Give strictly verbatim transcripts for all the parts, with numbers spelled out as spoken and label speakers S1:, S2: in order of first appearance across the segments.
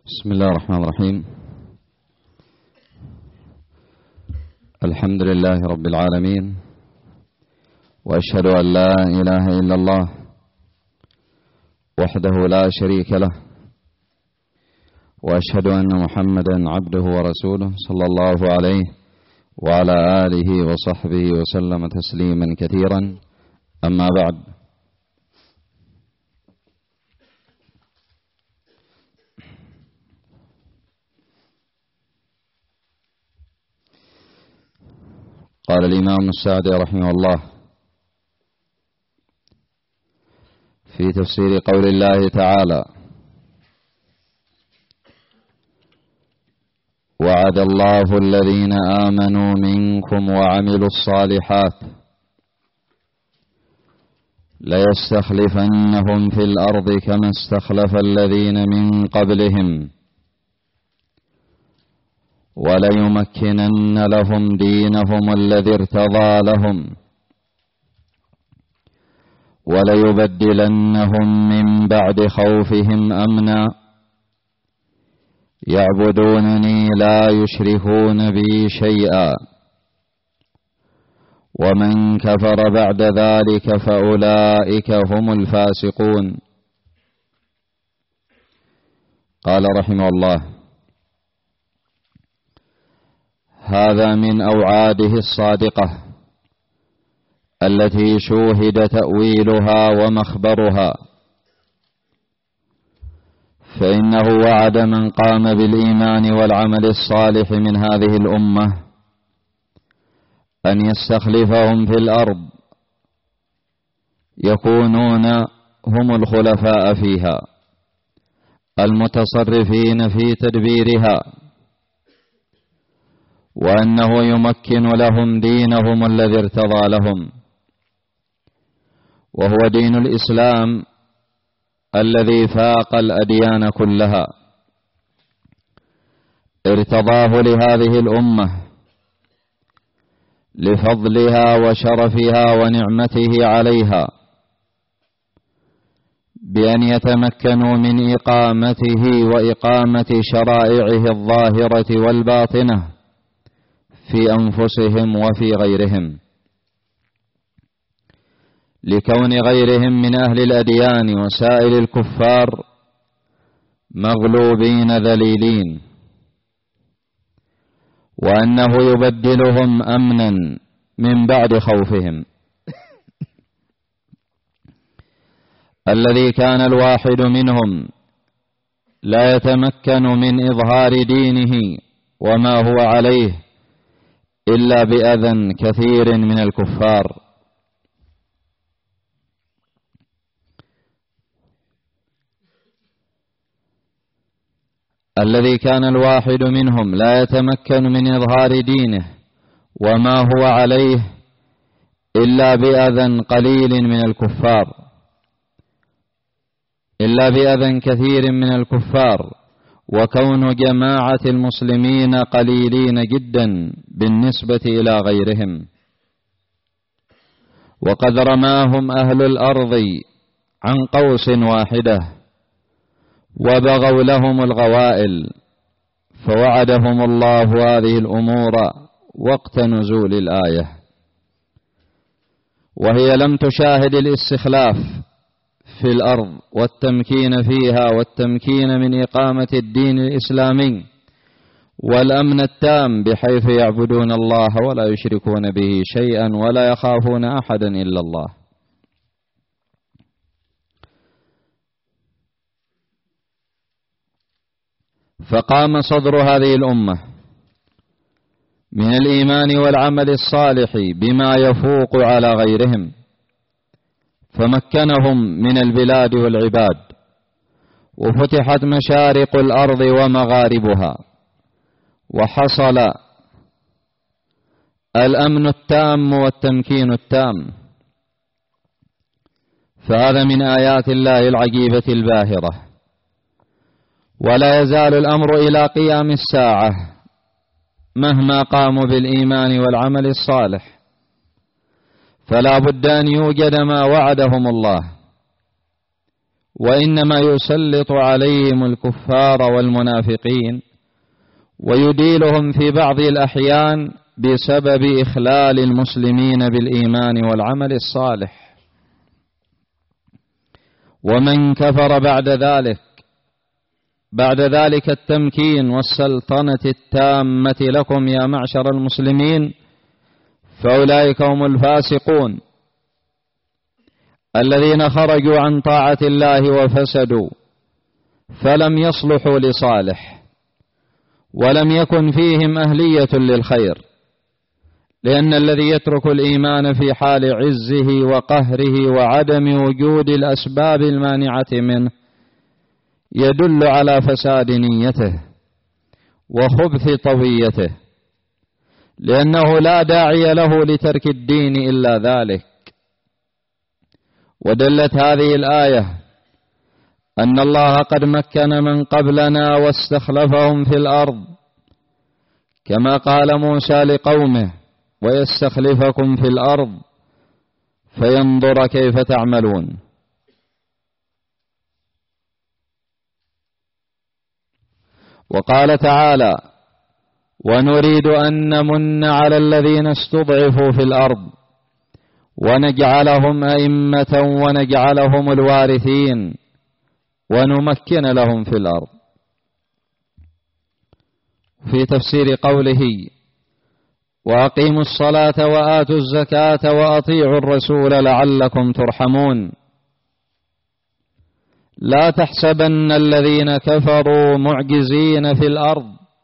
S1: بسم الله الرحمن الرحيم. الحمد لله رب العالمين، وأشهد أن لا إله إلا الله وحده لا شريك له، وأشهد أن محمدا عبده ورسوله صلى الله عليه وعلى آله وصحبه وسلم تسليما كثيرا. أما بعد، قال الإمام السعدي رحمه الله في تفسير قول الله تعالى: وعد الله الذين آمنوا منكم وعملوا الصالحات ليستخلفنهم في الأرض كما استخلف الذين من قبلهم وليمكنن لهم دينهم الذي ارتضى لهم وليبدلنهم من بعد خوفهم أمنا يعبدونني لا يشركون بي شيئا ومن كفر بعد ذلك فأولئك هم الفاسقون. قال رحمه الله: هذا من أوعاده الصادقة التي شوهد تأويلها ومخبرها، فإنه وعد من قام بالإيمان والعمل الصالح من هذه الأمة أن يستخلفهم في الأرض يكونون هم الخلفاء فيها المتصرفين في تدبيرها، وأنه يمكن لهم دينهم الذي ارتضى لهم، وهو دين الإسلام الذي فاق الأديان كلها، ارتضاه لهذه الأمة لفضلها وشرفها ونعمته عليها، بأن يتمكنوا من إقامته وإقامة شرائعه الظاهرة والباطنة في أنفسهم وفي غيرهم، لكون غيرهم من أهل الأديان وسائر الكفار مغلوبين ذليلين، وأنه يبدلهم أمنا من بعد خوفهم الذي كان الواحد منهم لا يتمكن من إظهار دينه وما هو عليه إلا بأذى كثير من الكفار، الذي كان الواحد منهم لا يتمكن من إظهار دينه وما هو عليه إلا بأذى قليل من الكفار إلا بأذى كثير من الكفار وكون جماعة المسلمين قليلين جدا بالنسبة إلى غيرهم، وقد رماهم أهل الأرض عن قوس واحدة وبغوا لهم الغوائل، فوعدهم الله هذه الأمور وقت نزول الآية، وهي لم تشاهد الاستخلاف في الأرض والتمكين فيها والتمكين من إقامة الدين الإسلامي والأمن التام، بحيث يعبدون الله ولا يشركون به شيئا ولا يخافون أحدا إلا الله. فقام صدر هذه الأمة من الإيمان والعمل الصالح بما يفوق على غيرهم، فمكنهم من البلاد والعباد، وفتحت مشارق الأرض ومغاربها، وحصل الأمن التام والتمكين التام. فهذا من آيات الله العجيبة الباهرة، ولا يزال الأمر إلى قيام الساعة مهما قاموا بالإيمان والعمل الصالح، فلا بد أن يوجد ما وعدهم الله وإنما يسلط عليهم الكفار والمنافقين ويديلهم في بعض الأحيان بسبب إخلال المسلمين بالإيمان والعمل الصالح. ومن كفر بعد ذلك بعد ذلك التمكين والسلطنة التامة لكم يا معشر المسلمين فأولئك هم الفاسقون الذين خرجوا عن طاعة الله وفسدوا، فلم يصلحوا لصالح ولم يكن فيهم أهلية للخير، لأن الذي يترك الإيمان في حال عزه وقهره وعدم وجود الأسباب المانعة منه يدل على فساد نيته وخبث طويته، لأنه لا داعي له لترك الدين إلا ذلك. ودلت هذه الآية أن الله قد مكن من قبلنا واستخلفهم في الأرض، كما قال موسى لقومه: ويستخلفكم في الأرض فينظر كيف تعملون. وقال تعالى: ونريد أن نمن على الذين استضعفوا في الأرض ونجعلهم أئمة ونجعلهم الوارثين ونمكن لهم في الأرض. في تفسير قوله: وأقيموا الصلاة وآتوا الزكاة وأطيعوا الرسول لعلكم ترحمون. لا تحسبن الذين كفروا معجزين في الأرض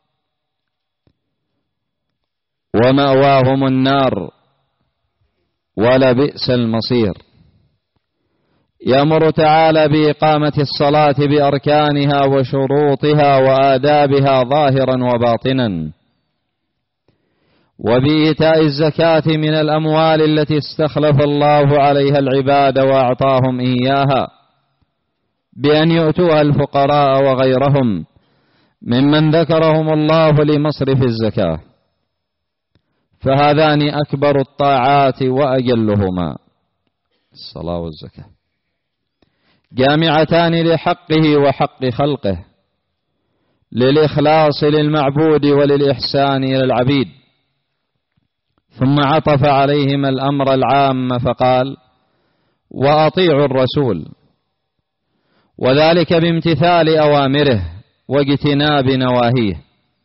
S1: ومأواهم النار ولبئس المصير. يأمر تعالى بإقامة الصلاة بأركانها وشروطها وآدابها ظاهرا وباطنا، وبإيتاء الزكاة من الأموال التي استخلف الله عليها العباد وأعطاهم إياها، بأن يؤتوها الفقراء وغيرهم ممن ذكرهم الله لمصرف الزكاة، فهذان أكبر الطاعات وأجلهما، الصلاة والزكاة، جامعتان لحقه وحق خلقه، للإخلاص للمعبود وللإحسان إلى العبيد. ثم عطف عليهما الأمر العام فقال: وأطيعوا الرسول، وذلك بامتثال أوامره واجتناب نواهيه.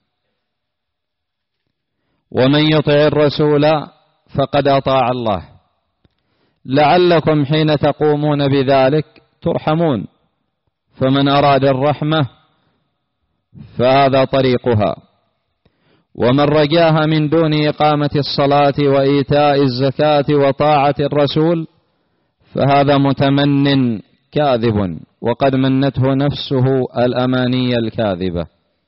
S1: ومن يطع الرسول فقد أطاع الله، لعلكم حين تقومون بذلك ترحمون. فمن أراد الرحمة فهذا طريقها، ومن رجاها من دون إقامة الصلاة وإيتاء الزكاة وطاعة الرسول فهذا متمن كاذب، وقد منته نفسه الأماني الكاذبة،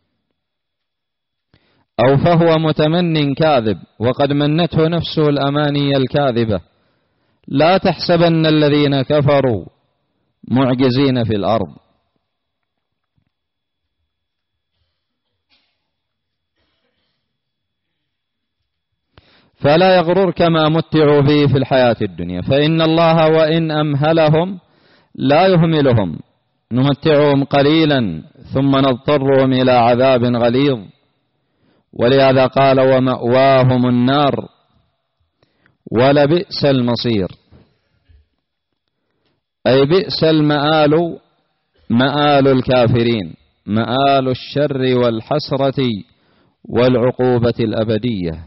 S1: أو فهو متمن كاذب وقد منته نفسه الأماني الكاذبة. لا تحسبن الذين كفروا معجزين في الأرض. فلا يغررك ما متعوا به في الحياة الدنيا، فإن الله وإن أمهلهم لا يهملهم، نمتعهم قليلا ثم نضطرهم إلى عذاب غليظ. ولهذا قال: ومأواهم النار ولبئس المصير، أي بئس المآل، مآل الكافرين، مآل الشر والحسرة والعقوبة الأبدية.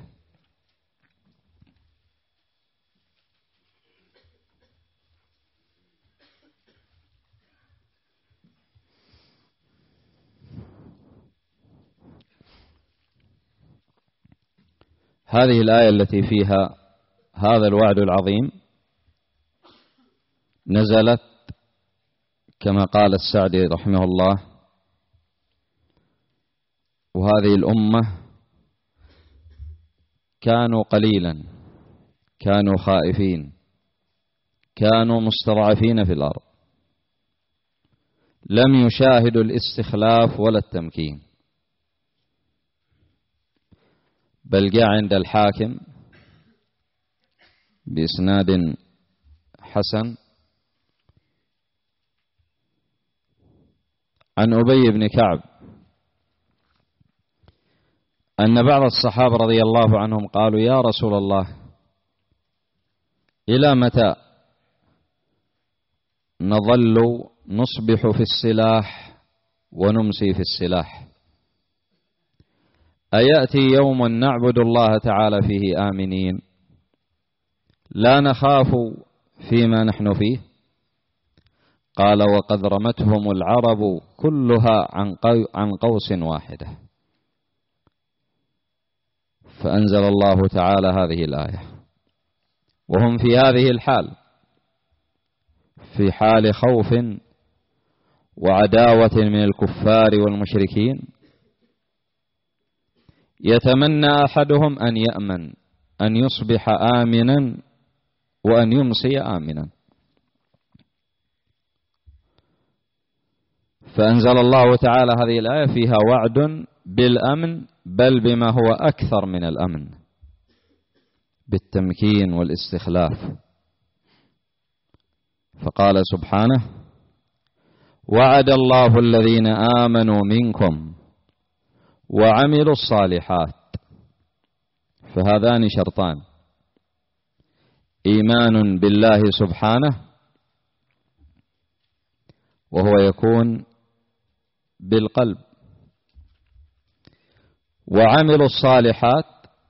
S1: هذه الآية التي فيها هذا الوعد العظيم نزلت كما قال السعدي رحمه الله: وهذه الأمة كانوا قليلا، كانوا خائفين، كانوا مستضعفين في الأرض، لم يشاهدوا الاستخلاف ولا التمكين، بل جاء عند الحاكم بإسناد حسن عن أبي بن كعب أن بعض الصحابة رضي الله عنهم قالوا: يا رسول الله، إلى متى نظل نصبح في السلاح ونمسي في السلاح؟ أيأتي يوم نعبد الله تعالى فيه آمنين لا نخاف فيما نحن فيه؟ قال: وقد رمتهم العرب كلها عن قوس واحدة. فأنزل الله تعالى هذه الآية وهم في هذه الحال، في حال خوف وعداوة من الكفار والمشركين، يتمنى أحدهم أن يأمن، أن يصبح آمنا وأن يمسي آمنا. فأنزل الله تعالى هذه الآية فيها وعد بالأمن، بل بما هو أكثر من الأمن، بالتمكين والاستخلاف. فقال سبحانه: وعد الله الذين آمنوا منكم وعملوا الصالحات. فهذان شرطان: إيمان بالله سبحانه، وهو يكون بالقلب، وعملوا الصالحات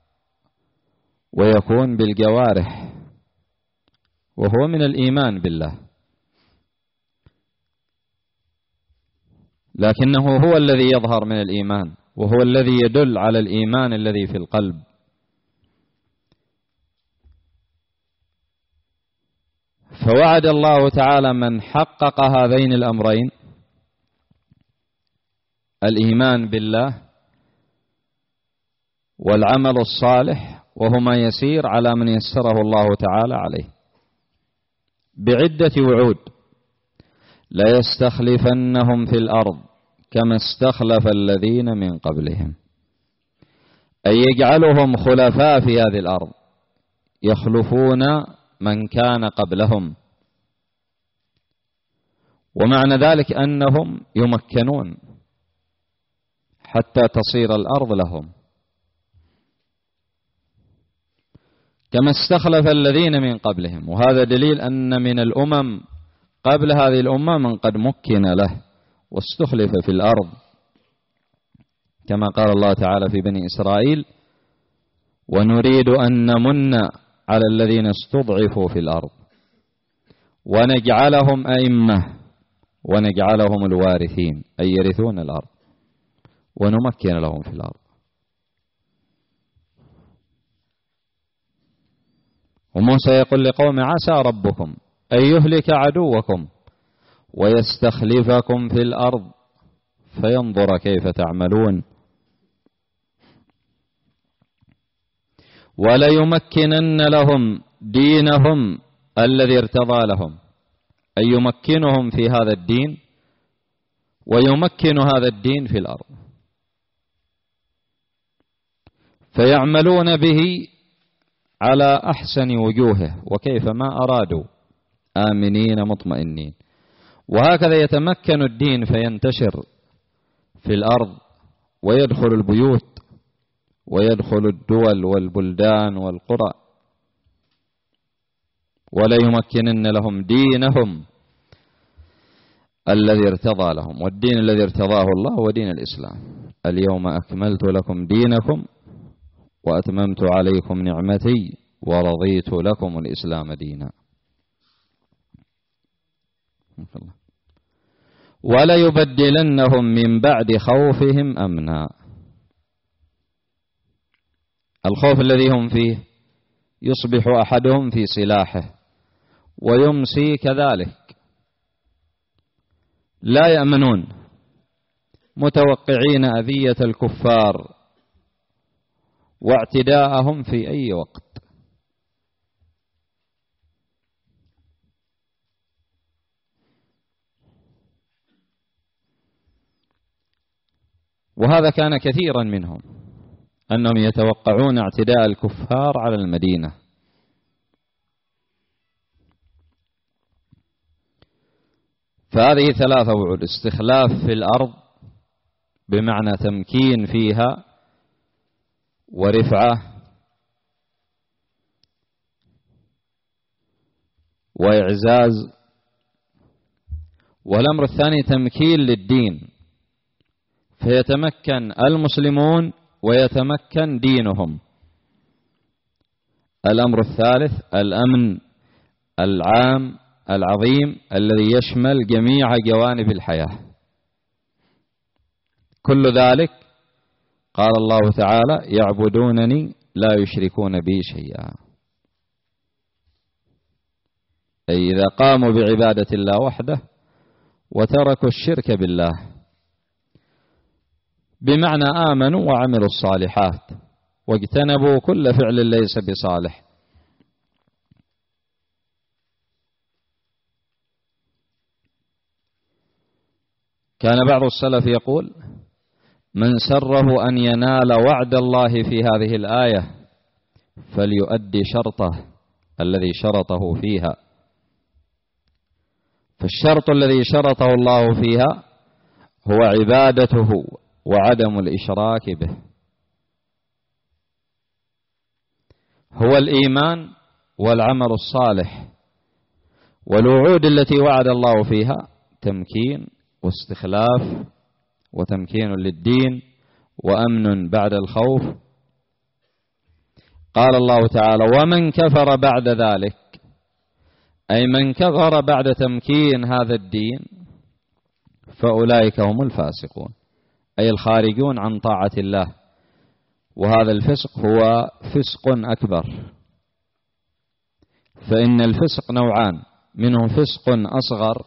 S1: ويكون بالجوارح، وهو من الإيمان بالله، لكنه هو الذي يظهر من الإيمان، وهو الذي يدل على الإيمان الذي في القلب. فوعد الله تعالى من حقق هذين الأمرين، الإيمان بالله والعمل الصالح، وهما يسير على من يسره الله تعالى عليه، بعدة وعود: لا يستخلفنهم في الأرض كما استخلف الذين من قبلهم، أي يجعلهم خلفاء في هذه الأرض، يخلفون من كان قبلهم. ومعنى ذلك أنهم يمكنون حتى تصير الأرض لهم، كما استخلف الذين من قبلهم. وهذا دليل أن من الأمم قبل هذه الأمة من قد مكن له واستخلف في الأرض، كما قال الله تعالى في بني إسرائيل: ونريد أن نمن على الذين استضعفوا في الأرض ونجعلهم أئمة ونجعلهم الوارثين، أي يرثون الأرض، ونمكن لهم في الأرض. وموسى يقول لقوم: عسى ربكم أن يهلك عدوكم ويستخلفكم في الأرض فينظر كيف تعملون وليمكنن لهم دينهم الذي ارتضى لهم، أي يمكنهم في هذا الدين ويمكن هذا الدين في الأرض، فيعملون به على أحسن وجوهه وكيف ما أرادوا، آمنين مطمئنين. وهكذا يتمكن الدين فينتشر في الأرض ويدخل البيوت ويدخل الدول والبلدان والقرى. ولا يمكنن لهم دينهم الذي ارتضى لهم، والدين الذي ارتضاه الله هو دين الإسلام: اليوم أكملت لكم دينكم وأتممت عليكم نعمتي ورضيت لكم الإسلام دينا. ولا يبدلنهم من بعد خوفهم أمنا. الخوف الذي هم فيه يصبح أحدهم في سلاحه ويمسي كذلك، لا يأمنون، متوقعين أذية الكفار واعتداءهم في أي وقت. وهذا كان كثيرا منهم، أنهم يتوقعون اعتداء الكفار على المدينة. فهذه ثلاثة وعود: استخلاف في الأرض بمعنى تمكين فيها ورفعة وإعزاز، والأمر الثاني تمكين للدين فيتمكن المسلمون ويتمكن دينهم. الأمر الثالث الأمن العام العظيم الذي يشمل جميع جوانب الحياة. كل ذلك قال الله تعالى: يعبدونني لا يشركون بي شيئا. أي إذا قاموا بعبادة الله وحده وتركوا الشرك بالله، بمعنى آمنوا وعملوا الصالحات واجتنبوا كل فعل ليس بصالح. كان بعض السلف يقول: من سره أن ينال وعد الله في هذه الآية فليؤدي شرطه الذي شرطه فيها. فالشرط الذي شرطه الله فيها هو عبادته وعدم الإشراك به، هو الإيمان والعمل الصالح. والوعود التي وعد الله فيها تمكين واستخلاف وتمكين للدين وأمن بعد الخوف. قال الله تعالى: ومن كفر بعد ذلك، أي من كفر بعد تمكين هذا الدين فأولئك هم الفاسقون، أي الخارجون عن طاعة الله. وهذا الفسق هو فسق أكبر، فإن الفسق نوعان: منه فسق أصغر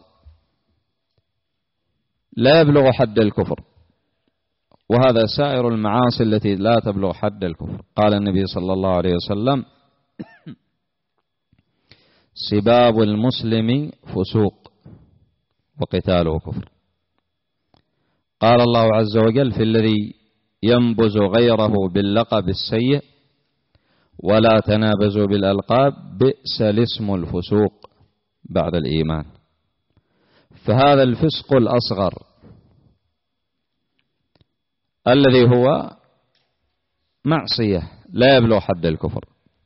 S1: لا يبلغ حد الكفر، وهذا سائر المعاصي التي لا تبلغ حد الكفر. قال النبي صلى الله عليه وسلم: سباب المسلم فسوق وقتاله كفر. قال الله عز وجل في الذي ينبذ غيره باللقب السيء: ولا تنابزوا بالألقاب بئس الاسم الفسوق بعد الإيمان. فهذا الفسق الأصغر الذي هو معصية لا يبلغ حد الكفر.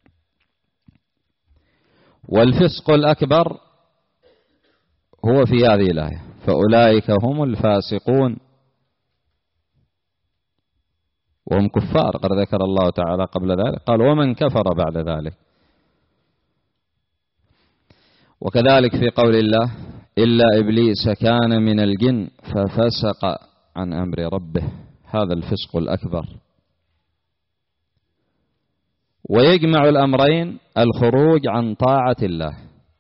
S1: والفسق الأكبر هو في هذه الآية: فأولئك هم الفاسقون، وهم كفار. قد ذكر الله تعالى قبل ذلك قال: ومن كفر بعد ذلك. وكذلك في قول الله: إلا إبليس كان من الجن ففسق عن أمر ربه. هذا الفسق الأكبر. ويجمع الأمرين الخروج عن طاعة الله،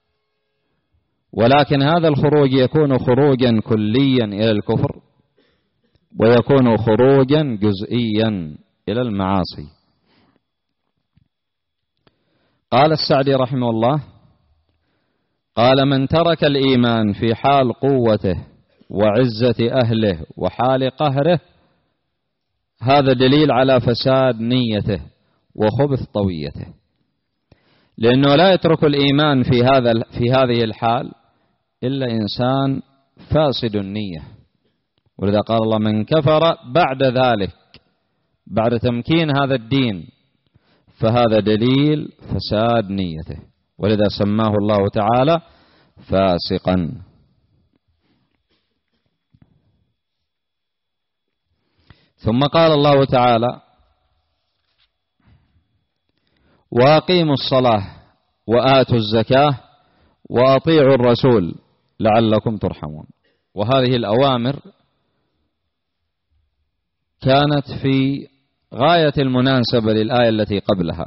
S1: ولكن هذا الخروج يكون خروجا كليا إلى الكفر، ويكون خروجا جزئيا إلى المعاصي. قال السعدي رحمه الله: قال: من ترك الإيمان في حال قوته وعزة أهله وحال قهره، هذا دليل على فساد نيته وخبث طويته، لأنه لا يترك الإيمان في هذا في هذه الحال إلا إنسان فاسد النية. ولذا قال الله: من كفر بعد ذلك، بعد تمكين هذا الدين، فهذا دليل فساد نيته، ولذا سماه الله تعالى فاسقا. ثم قال الله تعالى: وأقيموا الصلاة وآتوا الزكاة وأطيعوا الرسول لعلكم ترحمون. وهذه الأوامر كانت في غاية المناسبة للآية التي قبلها،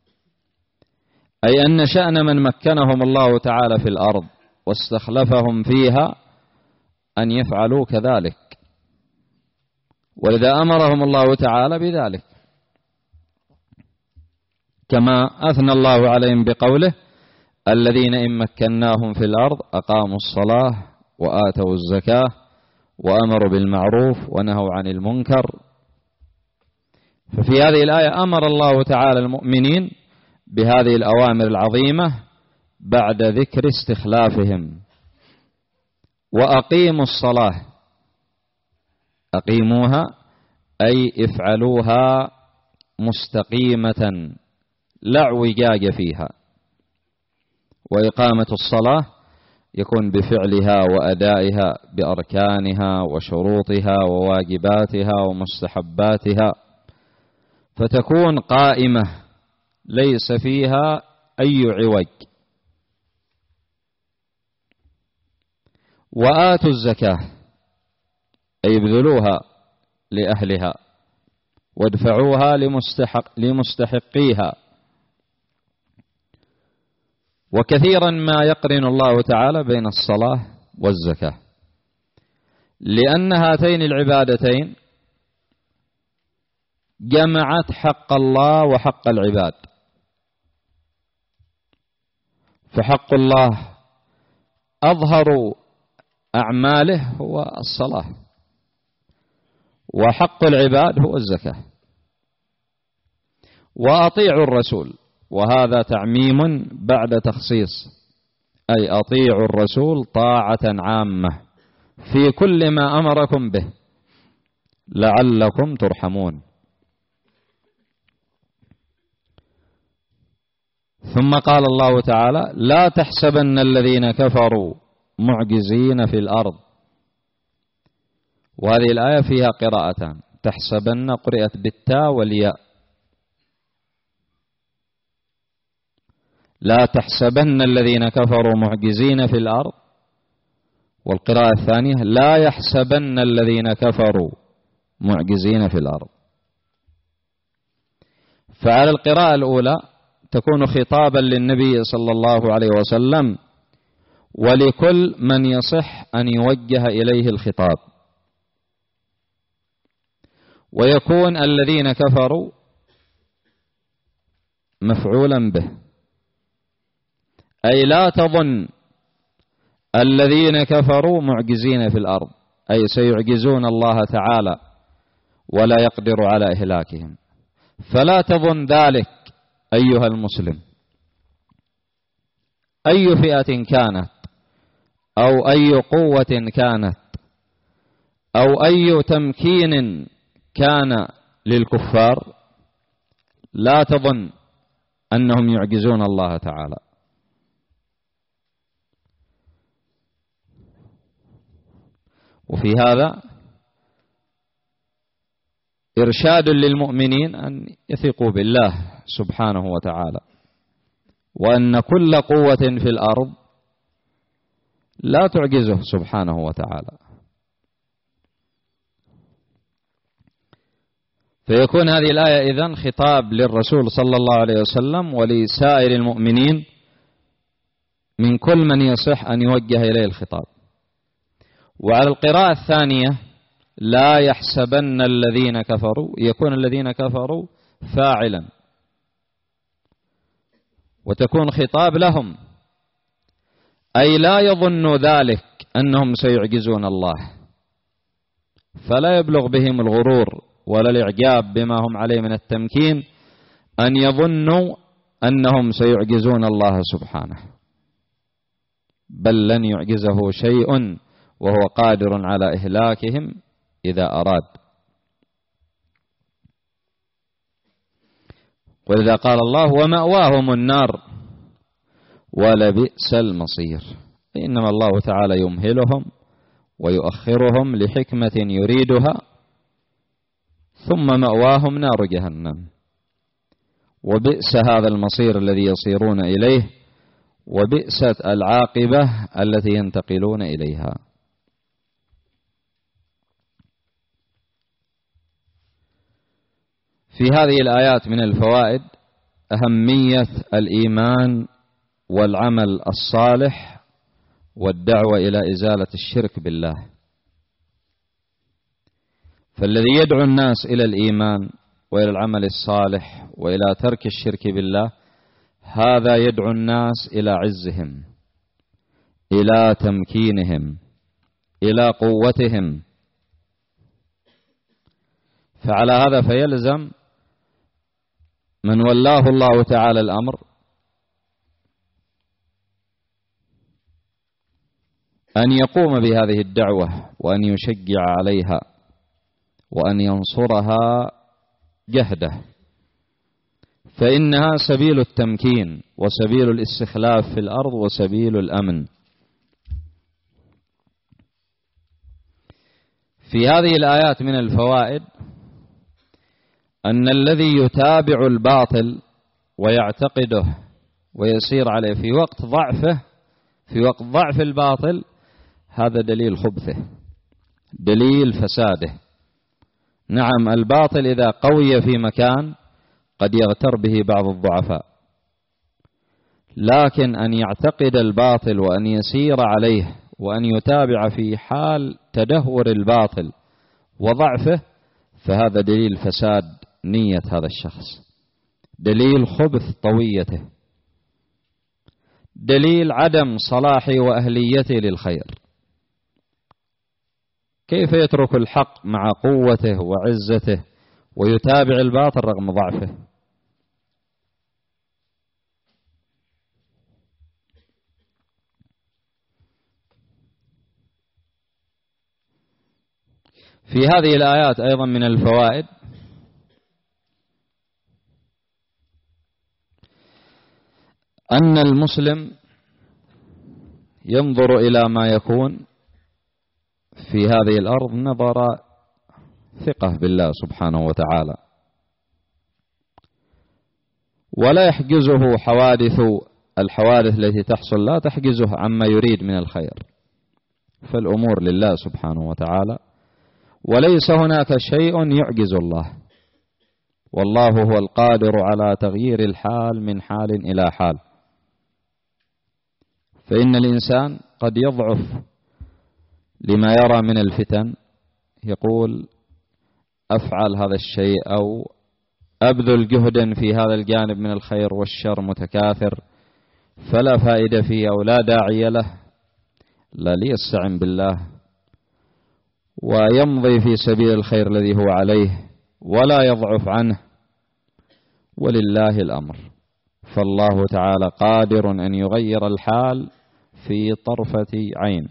S1: أي أن شأن من مكنهم الله تعالى في الأرض واستخلفهم فيها أن يفعلوا كذلك، ولذا أمرهم الله تعالى بذلك، كما أثنى الله عليهم بقوله: الذين إن مكناهم في الأرض أقاموا الصلاة وآتوا الزكاة وأمروا بالمعروف ونهوا عن المنكر. ففي هذه الآية أمر الله تعالى المؤمنين بهذه الأوامر العظيمة بعد ذكر استخلافهم. وأقيموا الصلاة، أقيموها أي افعلوها مستقيمة لا اعوجاج فيها. وإقامة الصلاة يكون بفعلها وأدائها بأركانها وشروطها وواجباتها ومستحباتها، فتكون قائمة ليس فيها أي عوج. وآتوا الزكاة أي ابذلوها لأهلها وادفعوها لمستحق لمستحقيها. وكثيرا ما يقرن الله تعالى بين الصلاة والزكاة، لأن هاتين العبادتين جمعت حق الله وحق العباد. فحق الله أظهر أعماله هو الصلاة، وحق العباد هو الزكاة. وأطيعوا الرسول، وهذا تعميم بعد تخصيص، أي أطيعوا الرسول طاعة عامة في كل ما أمركم به لعلكم ترحمون. ثم قال الله تعالى: لا تحسبن الذين كفروا معجزين في الأرض. وهذه الآية فيها قراءتان، تحسبن قرئت بالتاء والياء. لا تحسبن الذين كفروا معجزين في الأرض، والقراءة الثانية لا يحسبن الذين كفروا معجزين في الأرض. فعلى القراءة الأولى تكون خطابا للنبي صلى الله عليه وسلم ولكل من يصح أن يوجه إليه الخطاب، ويكون الذين كفروا مفعولا به، أي لا تظن الذين كفروا معجزين في الأرض، أي سيعجزون الله تعالى ولا يقدر على إهلاكهم. فلا تظن ذلك أيها المسلم، أي فئة كانت أو أي قوة كانت أو أي تمكين كان للكفار، لا تظن أنهم يعجزون الله تعالى. وفي هذا إرشاد للمؤمنين أن يثقوا بالله سبحانه وتعالى، وأن كل قوة في الأرض لا تعجزه سبحانه وتعالى. فيكون هذه الآية إذن خطاب للرسول صلى الله عليه وسلم ولسائر المؤمنين من كل من يصح أن يوجه إليه الخطاب. وعلى القراءة الثانية لا يحسبن الذين كفروا، يكون الذين كفروا فاعلا وتكون خطاب لهم، أي لا يظن ذلك أنهم سيعجزون الله، فلا يبلغ بهم الغرور ولا الإعجاب بما هم عليه من التمكين أن يظنوا أنهم سيعجزون الله سبحانه، بل لن يعجزه شيء وهو قادر على إهلاكهم إذا أراد. ولذا قال الله: ومأواهم النار ولبئس المصير. إنما الله تعالى يمهلهم ويؤخرهم لحكمة يريدها، ثم مأواهم نار جهنم، وبئس هذا المصير الذي يصيرون إليه، وبئست العاقبة التي ينتقلون إليها. في هذه الآيات من الفوائد أهمية الإيمان والعمل الصالح والدعوة إلى إزالة الشرك بالله. فالذي يدعو الناس إلى الإيمان وإلى العمل الصالح وإلى ترك الشرك بالله، هذا يدعو الناس إلى عزهم، إلى تمكينهم، إلى قوتهم. فعلى هذا فيلزم من ولاه الله تعالى الأمر أن يقوم بهذه الدعوة وأن يشجع عليها وأن ينصرها جهده، فإنها سبيل التمكين وسبيل الاستخلاف في الأرض وسبيل الأمن. في هذه الآيات من الفوائد أن الذي يتابع الباطل ويعتقده ويسير عليه في وقت ضعفه، في وقت ضعف الباطل، هذا دليل خبثه، دليل فساده. نعم، الباطل إذا قوي في مكان قد يغتر به بعض الضعفاء، لكن أن يعتقد الباطل وأن يسير عليه وأن يتابع في حال تدهور الباطل وضعفه، فهذا دليل فساد نية هذا الشخص، دليل خبث طويته، دليل عدم صلاحه وأهليته للخير. كيف يترك الحق مع قوته وعزته ويتابع الباطل رغم ضعفه؟ في هذه الآيات أيضا من الفوائد أن المسلم ينظر إلى ما يكون في هذه الأرض نظر ثقة بالله سبحانه وتعالى، ولا يحجزه حوادث الحوادث التي تحصل، لا تحجزه عما يريد من الخير، فالأمور لله سبحانه وتعالى، وليس هناك شيء يعجز الله، والله هو القادر على تغيير الحال من حال إلى حال. فإن الإنسان قد يضعف لما يرى من الفتن، يقول أفعل هذا الشيء أو أبذل جهدا في هذا الجانب من الخير والشر متكاثر فلا فائدة فيه أو لا داعي له، لا، ليستعن بالله ويمضي في سبيل الخير الذي هو عليه ولا يضعف عنه، ولله الأمر، فالله تعالى قادر أن يغير الحال في طرفة عين.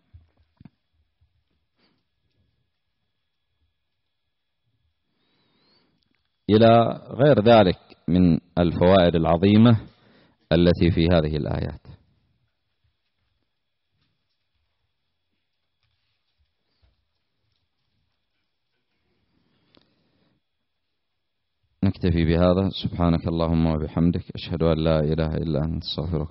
S1: إلى غير ذلك من الفوائد العظيمة التي في هذه الآيات. نكتفي بهذا. سبحانك اللهم وبحمدك، أشهد أن لا إله إلا أنت، أستغفرك.